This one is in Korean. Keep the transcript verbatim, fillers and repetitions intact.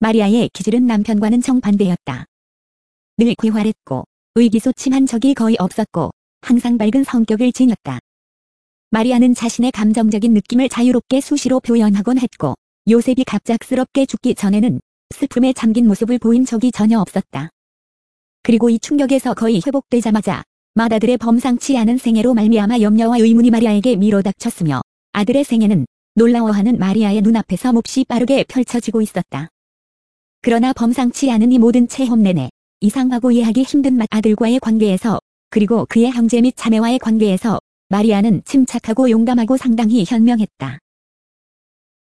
마리아의 기질은 남편과는 정반대였다. 늘 괴활했고 의기소침한 적이 거의 없었고 항상 밝은 성격을 지녔다. 마리아는 자신의 감정적인 느낌을 자유롭게 수시로 표현하곤 했고 요셉이 갑작스럽게 죽기 전에는 슬픔에 잠긴 모습을 보인 적이 전혀 없었다. 그리고 이 충격에서 거의 회복되자마자 맏아들의 범상치 않은 생애로 말미암아 염려와 의문이 마리아에게 밀어닥쳤으며 아들의 생애는 놀라워하는 마리아의 눈앞에서 몹시 빠르게 펼쳐지고 있었다. 그러나 범상치 않은 이 모든 체험 내내 이상하고 이해하기 힘든 맏아들과의 관계에서 그리고 그의 형제 및 자매와의 관계에서 마리아는 침착하고 용감하고 상당히 현명했다.